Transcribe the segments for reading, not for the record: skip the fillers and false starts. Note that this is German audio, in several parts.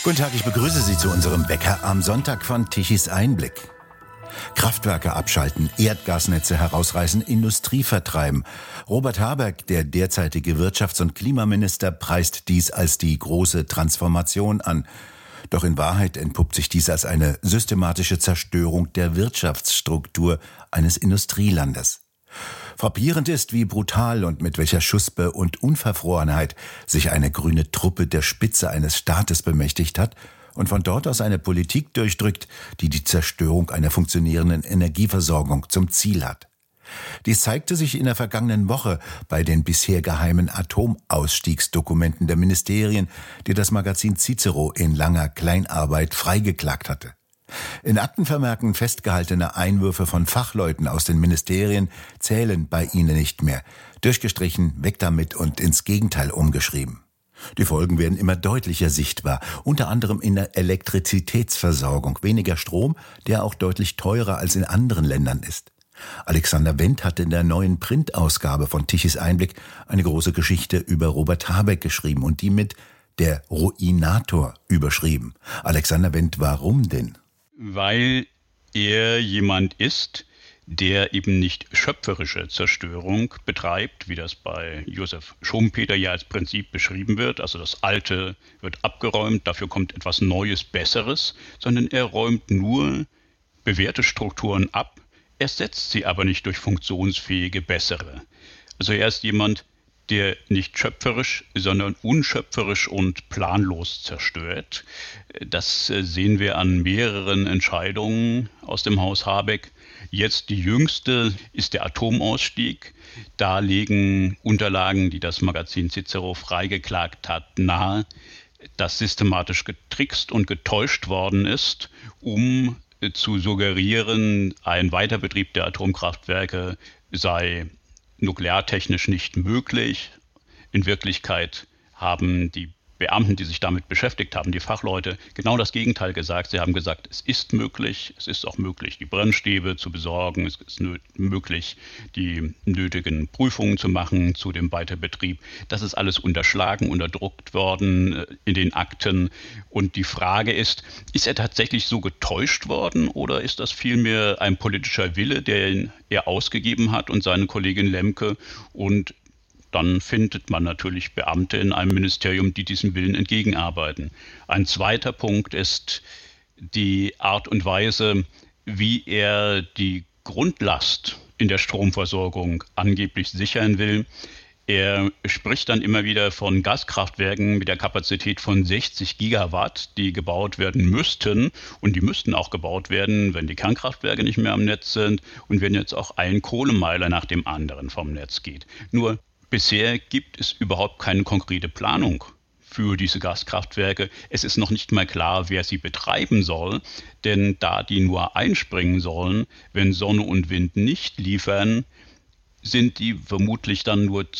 Guten Tag, ich begrüße Sie zu unserem Wecker am Sonntag von Tichys Einblick. Kraftwerke abschalten, Erdgasnetze herausreißen, Industrie vertreiben. Robert Habeck, der derzeitige Wirtschafts- und Klimaminister, preist dies als die große Transformation an. Doch in Wahrheit entpuppt sich dies als eine systematische Zerstörung der Wirtschaftsstruktur eines Industrielandes. Frappierend ist, wie brutal und mit welcher Schuspe und Unverfrorenheit sich eine grüne Truppe der Spitze eines Staates bemächtigt hat und von dort aus eine Politik durchdrückt, die die Zerstörung einer funktionierenden Energieversorgung zum Ziel hat. Dies zeigte sich in der vergangenen Woche bei den bisher geheimen Atomausstiegsdokumenten der Ministerien, die das Magazin Cicero in langer Kleinarbeit freigeklagt hatte. In Aktenvermerken festgehaltene Einwürfe von Fachleuten aus den Ministerien zählen bei ihnen nicht mehr. Durchgestrichen, weg damit und ins Gegenteil umgeschrieben. Die Folgen werden immer deutlicher sichtbar, unter anderem in der Elektrizitätsversorgung. Weniger Strom, der auch deutlich teurer als in anderen Ländern ist. Alexander Wendt hatte in der neuen Printausgabe von Tichys Einblick eine große Geschichte über Robert Habeck geschrieben und die mit der Ruinator überschrieben. Alexander Wendt, warum denn? Weil er jemand ist, der eben nicht schöpferische Zerstörung betreibt, wie das bei Josef Schumpeter ja als Prinzip beschrieben wird. Also das Alte wird abgeräumt, dafür kommt etwas Neues, Besseres, sondern er räumt nur bewährte Strukturen ab, ersetzt sie aber nicht durch funktionsfähige, bessere. Also er ist jemand, der nicht schöpferisch, sondern unschöpferisch und planlos zerstört. Das sehen wir an mehreren Entscheidungen aus dem Haus Habeck. Jetzt die jüngste ist der Atomausstieg. Da legen Unterlagen, die das Magazin Cicero freigeklagt hat, nahe, dass systematisch getrickst und getäuscht worden ist, um zu suggerieren, ein Weiterbetrieb der Atomkraftwerke sei nukleartechnisch nicht möglich. In Wirklichkeit haben die Beamten, die sich damit beschäftigt haben, die Fachleute, genau das Gegenteil gesagt. Sie haben gesagt, es ist möglich, es ist auch möglich, die Brennstäbe zu besorgen, es ist möglich, die nötigen Prüfungen zu machen zu dem Weiterbetrieb. Das ist alles unterschlagen, unterdruckt worden in den Akten. Und die Frage ist er tatsächlich so getäuscht worden oder ist das vielmehr ein politischer Wille, den er ausgegeben hat und seine Kollegin Lemke, und dann findet man natürlich Beamte in einem Ministerium, die diesem Willen entgegenarbeiten. Ein zweiter Punkt ist die Art und Weise, wie er die Grundlast in der Stromversorgung angeblich sichern will. Er spricht dann immer wieder von Gaskraftwerken mit der Kapazität von 60 Gigawatt, die gebaut werden müssten. Und die müssten auch gebaut werden, wenn die Kernkraftwerke nicht mehr am Netz sind und wenn jetzt auch ein Kohlemeiler nach dem anderen vom Netz geht. Nur bisher gibt es überhaupt keine konkrete Planung für diese Gaskraftwerke. Es ist noch nicht mal klar, wer sie betreiben soll, denn da die nur einspringen sollen, wenn Sonne und Wind nicht liefern, sind die vermutlich dann nur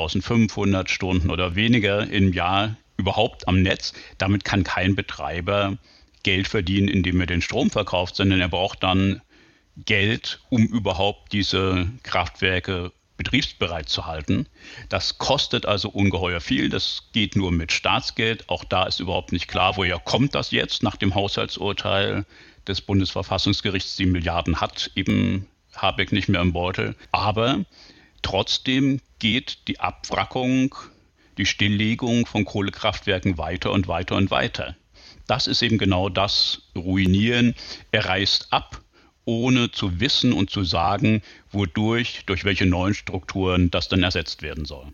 2500 Stunden oder weniger im Jahr überhaupt am Netz. Damit kann kein Betreiber Geld verdienen, indem er den Strom verkauft, sondern er braucht dann Geld, um überhaupt diese Kraftwerke betriebsbereit zu halten. Das kostet also ungeheuer viel. Das geht nur mit Staatsgeld. Auch da ist überhaupt nicht klar, woher kommt das jetzt nach dem Haushaltsurteil des Bundesverfassungsgerichts. Die Milliarden hat eben Habeck nicht mehr im Beutel. Aber trotzdem geht die Abwrackung, die Stilllegung von Kohlekraftwerken weiter und weiter und weiter. Das ist eben genau das Ruinieren. Er reißt ab, ohne zu wissen und zu sagen, durch welche neuen Strukturen das dann ersetzt werden soll.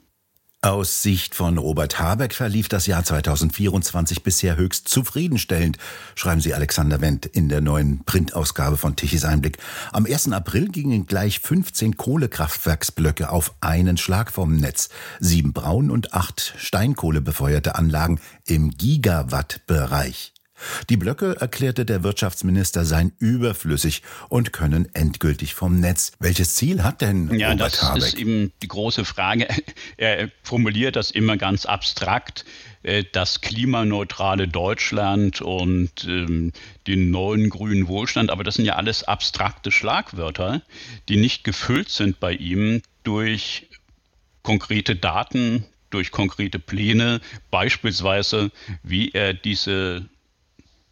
Aus Sicht von Robert Habeck verlief das Jahr 2024 bisher höchst zufriedenstellend, schreiben Sie Alexander Wendt in der neuen Printausgabe von Tichys Einblick. Am 1. April gingen gleich 15 Kohlekraftwerksblöcke auf einen Schlag vom Netz, 7 Braun- und 8 steinkohlebefeuerte Anlagen im Gigawatt-Bereich. Die Blöcke, erklärte der Wirtschaftsminister, seien überflüssig und können endgültig vom Netz. Welches Ziel hat denn Robert Habeck? Das ist eben die große Frage. Er formuliert das immer ganz abstrakt. Das klimaneutrale Deutschland und den neuen grünen Wohlstand. Aber das sind ja alles abstrakte Schlagwörter, die nicht gefüllt sind bei ihm durch konkrete Daten, durch konkrete Pläne, beispielsweise wie er diese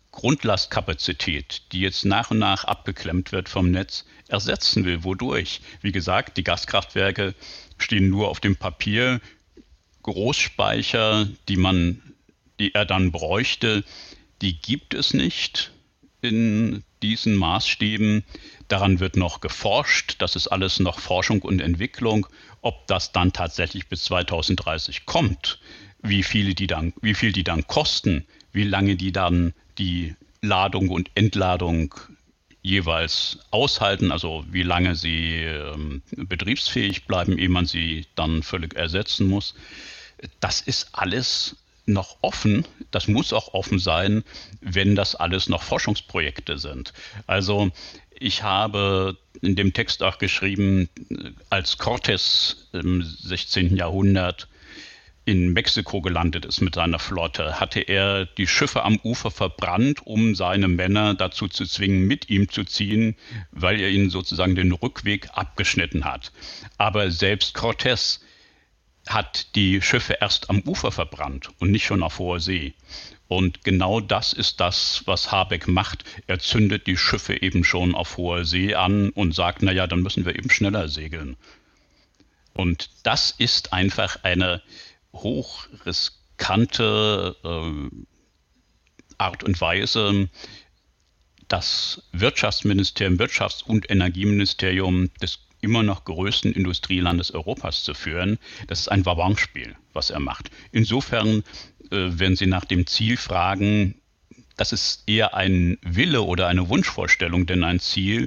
Grundlastkapazität, die jetzt nach und nach abgeklemmt wird vom Netz, ersetzen will. Wodurch? Wie gesagt, die Gaskraftwerke stehen nur auf dem Papier. Großspeicher, die er dann bräuchte, die gibt es nicht in diesen Maßstäben. Daran wird noch geforscht. Das ist alles noch Forschung und Entwicklung. Ob das dann tatsächlich bis 2030 kommt, wie viel die dann kosten, wie lange die dann die Ladung und Entladung jeweils aushalten, also wie lange sie betriebsfähig bleiben, ehe man sie dann völlig ersetzen muss. Das ist alles noch offen. Das muss auch offen sein, wenn das alles noch Forschungsprojekte sind. Also ich habe in dem Text auch geschrieben, als Cortés im 16. Jahrhundert in Mexiko gelandet ist mit seiner Flotte, hatte er die Schiffe am Ufer verbrannt, um seine Männer dazu zu zwingen, mit ihm zu ziehen, weil er ihnen sozusagen den Rückweg abgeschnitten hat. Aber selbst Cortés hat die Schiffe erst am Ufer verbrannt und nicht schon auf hoher See. Und genau das ist das, was Habeck macht. Er zündet die Schiffe eben schon auf hoher See an und sagt, naja, dann müssen wir eben schneller segeln. Und das ist einfach eine hochriskante Art und Weise, das Wirtschafts- und Energieministerium des immer noch größten Industrielandes Europas zu führen. Das ist ein Wabonspiel, was er macht. Insofern, wenn Sie nach dem Ziel fragen, das ist eher ein Wille oder eine Wunschvorstellung, denn ein Ziel.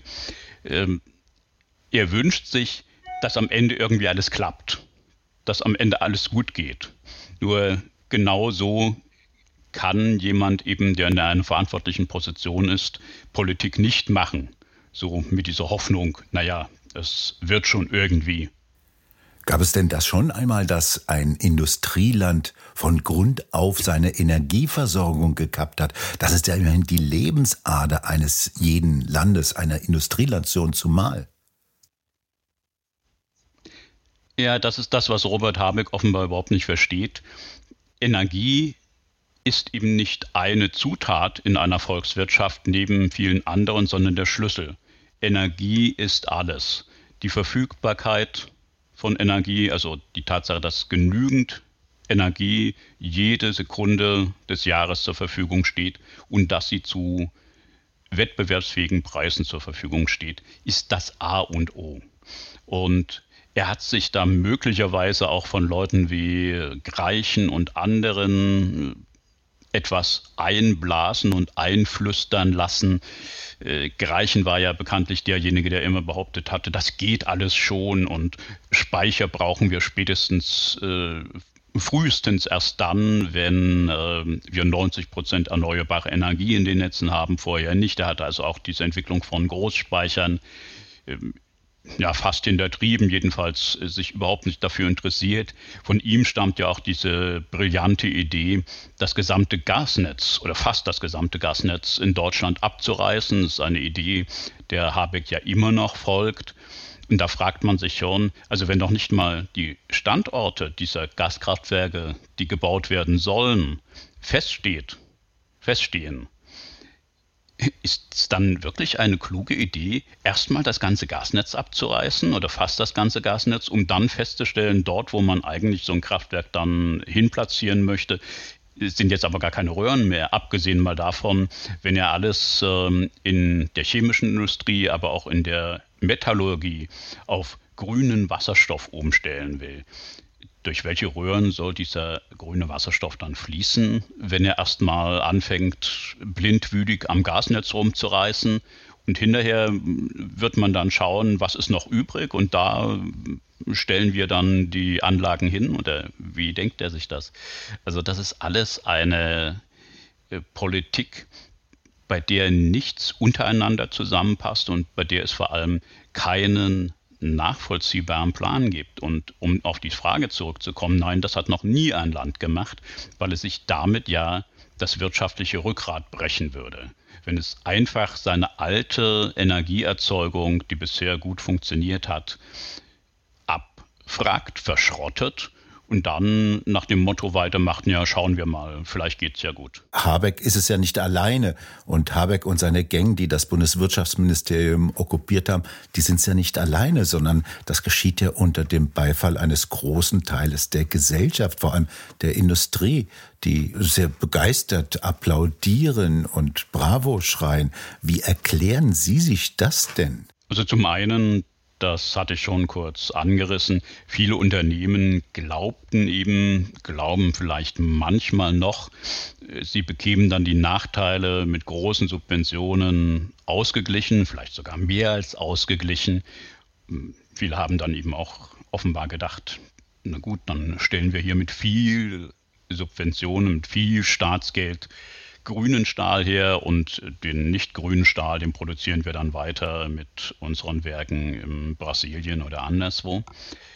Er wünscht sich, dass am Ende irgendwie alles klappt, dass am Ende alles gut geht. Nur genau so kann jemand eben, der in einer verantwortlichen Position ist, Politik nicht machen. So mit dieser Hoffnung, naja, es wird schon irgendwie. Gab es denn das schon einmal, dass ein Industrieland von Grund auf seine Energieversorgung gekappt hat? Das ist ja immerhin die Lebensader eines jeden Landes, einer Industrienation zumal. Ja, das ist das, was Robert Habeck offenbar überhaupt nicht versteht. Energie ist eben nicht eine Zutat in einer Volkswirtschaft neben vielen anderen, sondern der Schlüssel. Energie ist alles. Die Verfügbarkeit von Energie, also die Tatsache, dass genügend Energie jede Sekunde des Jahres zur Verfügung steht und dass sie zu wettbewerbsfähigen Preisen zur Verfügung steht, ist das A und O. Und er hat sich da möglicherweise auch von Leuten wie Greichen und anderen etwas einblasen und einflüstern lassen. Greichen war ja bekanntlich derjenige, der immer behauptet hatte, das geht alles schon und Speicher brauchen wir frühestens erst dann, wenn wir 90% erneuerbare Energie in den Netzen haben, vorher nicht. Er hatte also auch diese Entwicklung von Großspeichern fast hintertrieben, jedenfalls sich überhaupt nicht dafür interessiert. Von ihm stammt ja auch diese brillante Idee, das gesamte Gasnetz oder fast das gesamte Gasnetz in Deutschland abzureißen. Das ist eine Idee, der Habeck ja immer noch folgt. Und da fragt man sich schon, also wenn doch nicht mal die Standorte dieser Gaskraftwerke, die gebaut werden sollen, feststehen, ist es dann wirklich eine kluge Idee, erstmal das ganze Gasnetz abzureißen oder fast das ganze Gasnetz, um dann festzustellen, dort, wo man eigentlich so ein Kraftwerk dann hinplatzieren möchte, sind jetzt aber gar keine Röhren mehr, abgesehen mal davon, wenn er alles in der chemischen Industrie, aber auch in der Metallurgie auf grünen Wasserstoff umstellen will. Durch welche Röhren soll dieser grüne Wasserstoff dann fließen, wenn er erstmal anfängt, blindwütig am Gasnetz rumzureißen? Und hinterher wird man dann schauen, was ist noch übrig, und da stellen wir dann die Anlagen hin, oder wie denkt er sich das? Also das ist alles eine Politik, bei der nichts untereinander zusammenpasst und bei der es vor allem keinen nachvollziehbaren Plan gibt. Und um auf die Frage zurückzukommen, nein, das hat noch nie ein Land gemacht, weil es sich damit ja das wirtschaftliche Rückgrat brechen würde. Wenn es einfach seine alte Energieerzeugung, die bisher gut funktioniert hat, abfragt, verschrottet und dann nach dem Motto weitermachen, ja, schauen wir mal, vielleicht geht's ja gut. Habeck ist es ja nicht alleine. Und Habeck und seine Gang, die das Bundeswirtschaftsministerium okkupiert haben, die sind es ja nicht alleine, sondern das geschieht ja unter dem Beifall eines großen Teiles der Gesellschaft, vor allem der Industrie, die sehr begeistert applaudieren und Bravo schreien. Wie erklären Sie sich das denn? Also zum einen, das hatte ich schon kurz angerissen, viele Unternehmen glauben vielleicht manchmal noch, sie bekämen dann die Nachteile mit großen Subventionen ausgeglichen, vielleicht sogar mehr als ausgeglichen. Viele haben dann eben auch offenbar gedacht, na gut, dann stellen wir hier mit viel Subventionen, mit viel Staatsgeld grünen Stahl her und den nicht grünen Stahl, den produzieren wir dann weiter mit unseren Werken in Brasilien oder anderswo.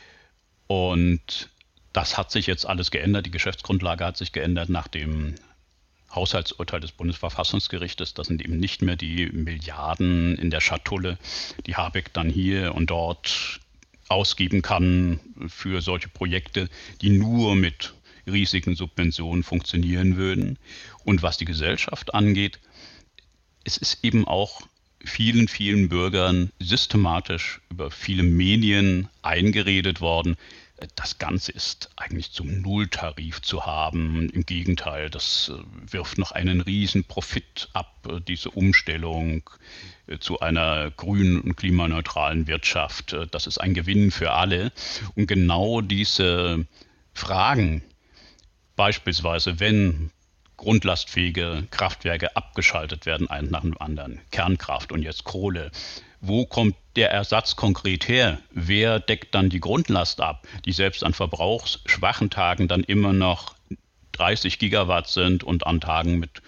Und das hat sich jetzt alles geändert. Die Geschäftsgrundlage hat sich geändert nach dem Haushaltsurteil des Bundesverfassungsgerichtes. Das sind eben nicht mehr die Milliarden in der Schatulle, die Habeck dann hier und dort ausgeben kann für solche Projekte, die nur mit riesigen Subventionen funktionieren würden. Und was die Gesellschaft angeht, es ist eben auch vielen, vielen Bürgern systematisch über viele Medien eingeredet worden, das Ganze ist eigentlich zum Nulltarif zu haben. Im Gegenteil, das wirft noch einen riesen Profit ab, diese Umstellung zu einer grünen und klimaneutralen Wirtschaft. Das ist ein Gewinn für alle. Und genau diese Fragen, beispielsweise, wenn grundlastfähige Kraftwerke abgeschaltet werden, eins nach dem anderen, Kernkraft und jetzt Kohle, wo kommt der Ersatz konkret her? Wer deckt dann die Grundlast ab, die selbst an verbrauchsschwachen Tagen dann immer noch 30 Gigawatt sind und an Tagen mit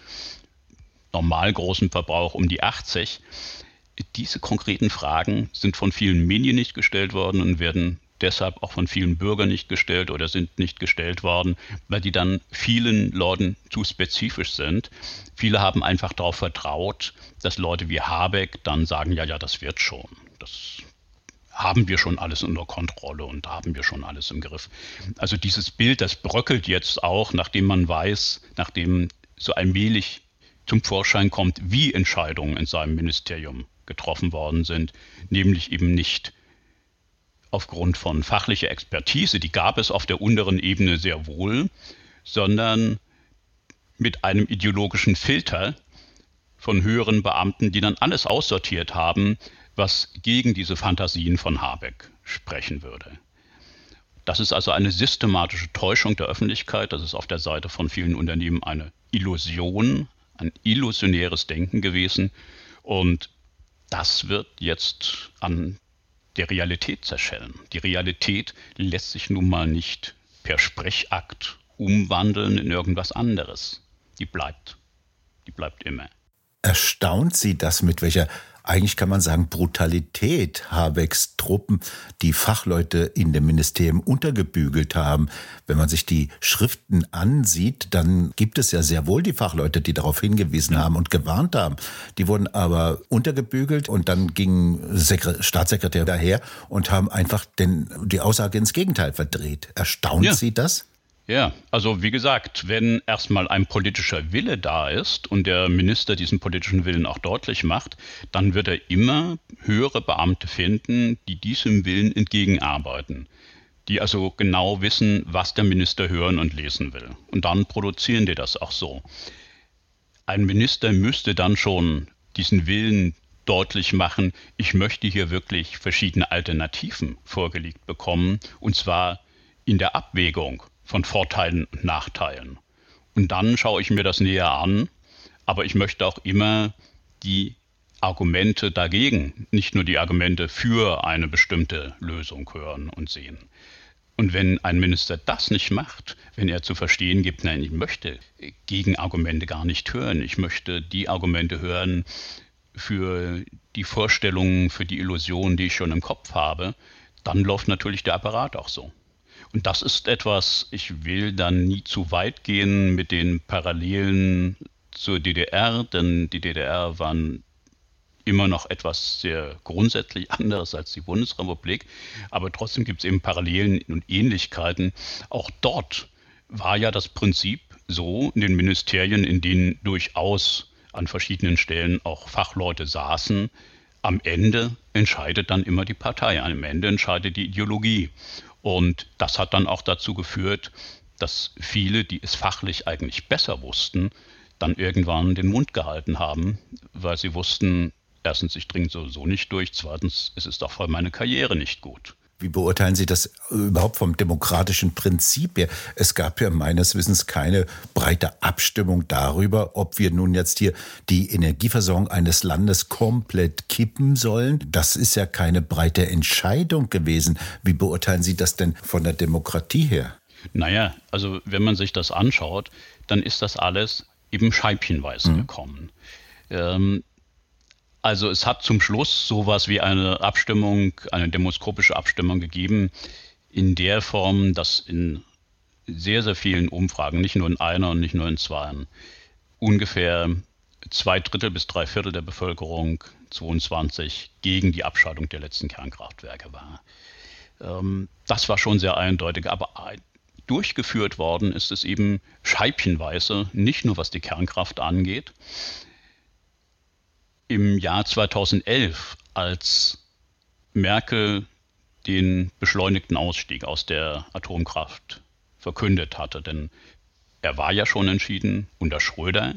normal großem Verbrauch um die 80? Diese konkreten Fragen sind von vielen Medien nicht gestellt worden und werden deshalb auch von vielen Bürgern nicht gestellt oder sind nicht gestellt worden, weil die dann vielen Leuten zu spezifisch sind. Viele haben einfach darauf vertraut, dass Leute wie Habeck dann sagen, ja, das wird schon. Das haben wir schon alles unter Kontrolle und haben wir schon alles im Griff. Also dieses Bild, das bröckelt jetzt auch, nachdem man weiß, nachdem so allmählich zum Vorschein kommt, wie Entscheidungen in seinem Ministerium getroffen worden sind, nämlich eben nicht aufgrund von fachlicher Expertise, die gab es auf der unteren Ebene sehr wohl, sondern mit einem ideologischen Filter von höheren Beamten, die dann alles aussortiert haben, was gegen diese Fantasien von Habeck sprechen würde. Das ist also eine systematische Täuschung der Öffentlichkeit. Das ist auf der Seite von vielen Unternehmen eine Illusion, ein illusionäres Denken gewesen. Und das wird jetzt an der Realität zerschellen. Die Realität lässt sich nun mal nicht per Sprechakt umwandeln in irgendwas anderes. Die bleibt immer. Erstaunt Sie das, mit welcher, eigentlich kann man sagen, Brutalität Habecks Truppen die Fachleute in dem Ministerium untergebügelt haben? Wenn man sich die Schriften ansieht, dann gibt es ja sehr wohl die Fachleute, die darauf hingewiesen haben und gewarnt haben. Die wurden aber untergebügelt und dann ging Staatssekretär daher und haben einfach die Aussage ins Gegenteil verdreht. Erstaunt Sie das? Ja, also wie gesagt, wenn erstmal ein politischer Wille da ist und der Minister diesen politischen Willen auch deutlich macht, dann wird er immer höhere Beamte finden, die diesem Willen entgegenarbeiten, die also genau wissen, was der Minister hören und lesen will. Und dann produzieren die das auch so. Ein Minister müsste dann schon diesen Willen deutlich machen, ich möchte hier wirklich verschiedene Alternativen vorgelegt bekommen, und zwar in der Abwägung von Vorteilen und Nachteilen. Und dann schaue ich mir das näher an, aber ich möchte auch immer die Argumente dagegen, nicht nur die Argumente für eine bestimmte Lösung hören und sehen. Und wenn ein Minister das nicht macht, wenn er zu verstehen gibt, nein, ich möchte Gegenargumente gar nicht hören, ich möchte die Argumente hören für die Vorstellungen, für die Illusionen, die ich schon im Kopf habe, dann läuft natürlich der Apparat auch so. Und das ist etwas, ich will dann nie zu weit gehen mit den Parallelen zur DDR, denn die DDR waren immer noch etwas sehr grundsätzlich anderes als die Bundesrepublik, aber trotzdem gibt es eben Parallelen und Ähnlichkeiten. Auch dort war ja das Prinzip so in den Ministerien, in denen durchaus an verschiedenen Stellen auch Fachleute saßen, am Ende entscheidet dann immer die Partei, am Ende entscheidet die Ideologie. Und das hat dann auch dazu geführt, dass viele, die es fachlich eigentlich besser wussten, dann irgendwann den Mund gehalten haben, weil sie wussten, erstens, ich dringe sowieso nicht durch, zweitens, es ist auch für meine Karriere nicht gut. Wie beurteilen Sie das überhaupt vom demokratischen Prinzip her? Es gab ja meines Wissens keine breite Abstimmung darüber, ob wir nun jetzt hier die Energieversorgung eines Landes komplett kippen sollen. Das ist ja keine breite Entscheidung gewesen. Wie beurteilen Sie das denn von der Demokratie her? Naja, also wenn man sich das anschaut, dann ist das alles eben scheibchenweise gekommen. Also es hat zum Schluss sowas wie eine Abstimmung, eine demoskopische Abstimmung gegeben, in der Form, dass in sehr, sehr vielen Umfragen, nicht nur in einer und nicht nur in zweien, ungefähr 2/3 bis 3/4 der Bevölkerung 22 gegen die Abschaltung der letzten Kernkraftwerke war. Das war schon sehr eindeutig, aber durchgeführt worden ist es eben scheibchenweise, nicht nur was die Kernkraft angeht. Im Jahr 2011, als Merkel den beschleunigten Ausstieg aus der Atomkraft verkündet hatte, denn er war ja schon entschieden unter Schröder,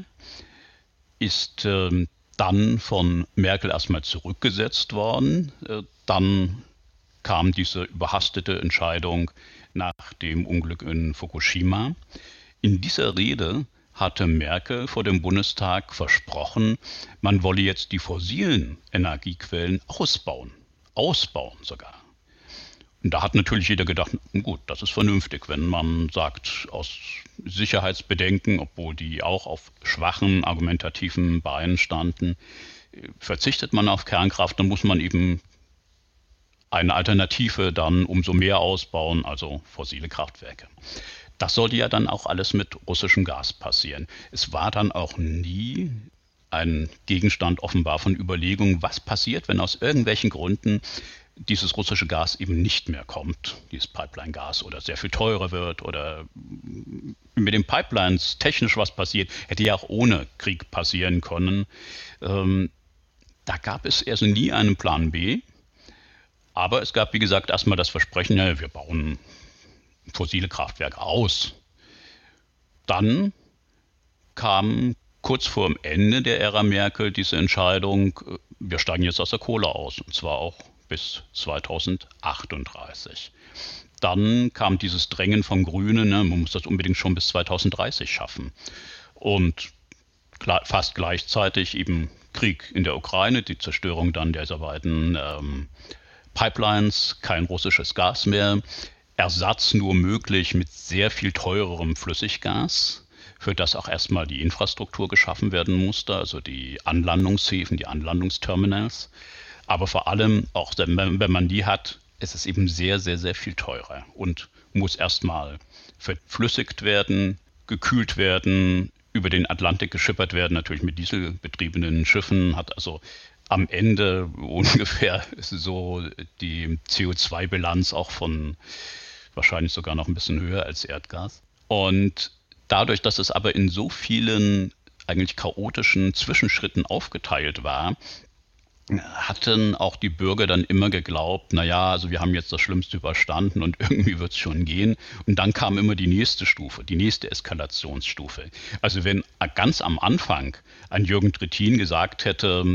ist dann von Merkel erstmal zurückgesetzt worden. Dann kam diese überhastete Entscheidung nach dem Unglück in Fukushima. In dieser Rede hatte Merkel vor dem Bundestag versprochen, man wolle jetzt die fossilen Energiequellen ausbauen sogar. Und da hat natürlich jeder gedacht, gut, das ist vernünftig, wenn man sagt, aus Sicherheitsbedenken, obwohl die auch auf schwachen argumentativen Beinen standen, verzichtet man auf Kernkraft, dann muss man eben eine Alternative dann umso mehr ausbauen, also fossile Kraftwerke. Das sollte ja dann auch alles mit russischem Gas passieren. Es war dann auch nie ein Gegenstand offenbar von Überlegungen, was passiert, wenn aus irgendwelchen Gründen dieses russische Gas eben nicht mehr kommt, dieses Pipeline-Gas, oder sehr viel teurer wird oder mit den Pipelines technisch was passiert, hätte ja auch ohne Krieg passieren können. Da gab es also nie einen Plan B, aber es gab, wie gesagt, erstmal das Versprechen, ja, wir bauen fossile Kraftwerke aus. Dann kam kurz vor dem Ende der Ära Merkel diese Entscheidung, wir steigen jetzt aus der Kohle aus, und zwar auch bis 2038. Dann kam dieses Drängen von Grünen, man muss das unbedingt schon bis 2030 schaffen. Und fast gleichzeitig eben Krieg in der Ukraine, die Zerstörung dann dieser beiden Pipelines, kein russisches Gas mehr, Ersatz nur möglich mit sehr viel teurerem Flüssiggas, für das auch erstmal die Infrastruktur geschaffen werden musste, also die Anlandungshäfen, die Anlandungsterminals. Aber vor allem, auch wenn man die hat, ist es eben sehr, sehr, sehr viel teurer und muss erstmal verflüssigt werden, gekühlt werden, über den Atlantik geschippert werden, natürlich mit dieselbetriebenen Schiffen, hat also am Ende ungefähr so die CO2-Bilanz auch von wahrscheinlich sogar noch ein bisschen höher als Erdgas. Und dadurch, dass es aber in so vielen eigentlich chaotischen Zwischenschritten aufgeteilt war, hatten auch die Bürger dann immer geglaubt, naja, also wir haben jetzt das Schlimmste überstanden und irgendwie wird es schon gehen. Und dann kam immer die nächste Stufe, die nächste Eskalationsstufe. Also wenn ganz am Anfang ein Jürgen Trittin gesagt hätte,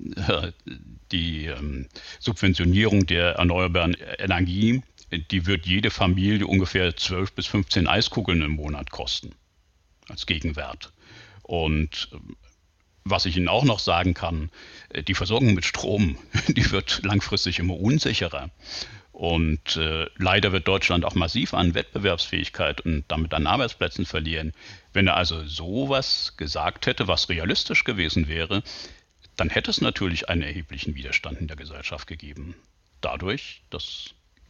die Subventionierung der erneuerbaren Energie, die wird jede Familie ungefähr 12 bis 15 Eiskugeln im Monat kosten, als Gegenwert. Und was ich Ihnen auch noch sagen kann, die Versorgung mit Strom, die wird langfristig immer unsicherer. Und leider wird Deutschland auch massiv an Wettbewerbsfähigkeit und damit an Arbeitsplätzen verlieren. Wenn er also sowas gesagt hätte, was realistisch gewesen wäre, dann hätte es natürlich einen erheblichen Widerstand in der Gesellschaft gegeben. Dadurch, dass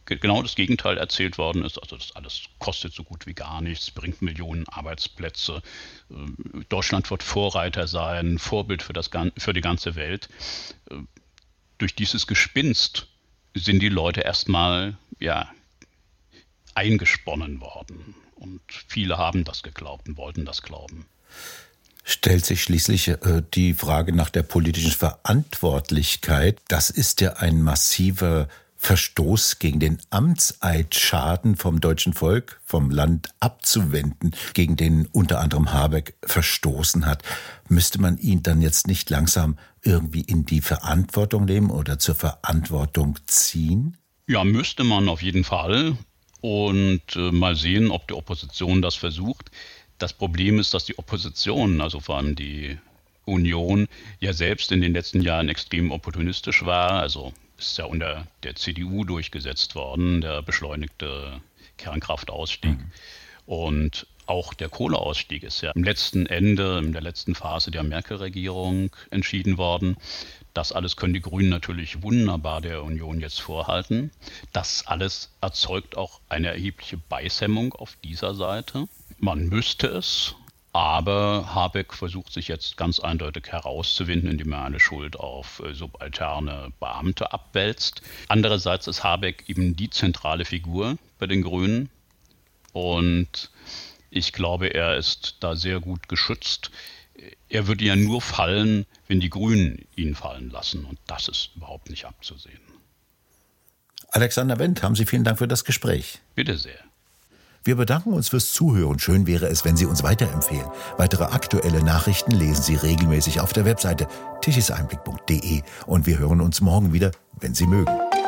genau das Gegenteil erzählt worden ist. Also das alles kostet so gut wie gar nichts, bringt Millionen Arbeitsplätze. Deutschland wird Vorreiter sein, Vorbild für die ganze Welt. Durch dieses Gespinst sind die Leute erstmal eingesponnen worden. Und viele haben das geglaubt und wollten das glauben. Stellt sich schließlich die Frage nach der politischen Verantwortlichkeit. Das ist ja ein massiver Verstoß gegen den Amtseid, Schaden vom deutschen Volk, vom Land abzuwenden, gegen den unter anderem Habeck verstoßen hat. Müsste man ihn dann jetzt nicht langsam irgendwie in die Verantwortung nehmen oder zur Verantwortung ziehen? Ja, müsste man auf jeden Fall. Und mal sehen, ob die Opposition das versucht. Das Problem ist, dass die Opposition, also vor allem die Union, ja selbst in den letzten Jahren extrem opportunistisch war. Also ist ja unter der CDU durchgesetzt worden, der beschleunigte Kernkraftausstieg. Und auch der Kohleausstieg ist ja im letzten Ende, in der letzten Phase der Merkel-Regierung entschieden worden. Das alles können die Grünen natürlich wunderbar der Union jetzt vorhalten. Das alles erzeugt auch eine erhebliche Beißhemmung auf dieser Seite. Man müsste es, aber Habeck versucht sich jetzt ganz eindeutig herauszuwinden, indem er eine Schuld auf subalterne Beamte abwälzt. Andererseits ist Habeck eben die zentrale Figur bei den Grünen und ich glaube, er ist da sehr gut geschützt. Er würde ja nur fallen, wenn die Grünen ihn fallen lassen und das ist überhaupt nicht abzusehen. Alexander Wendt, haben Sie vielen Dank für das Gespräch. Bitte sehr. Wir bedanken uns fürs Zuhören. Schön wäre es, wenn Sie uns weiterempfehlen. Weitere aktuelle Nachrichten lesen Sie regelmäßig auf der Webseite tichiseinblick.de und wir hören uns morgen wieder, wenn Sie mögen.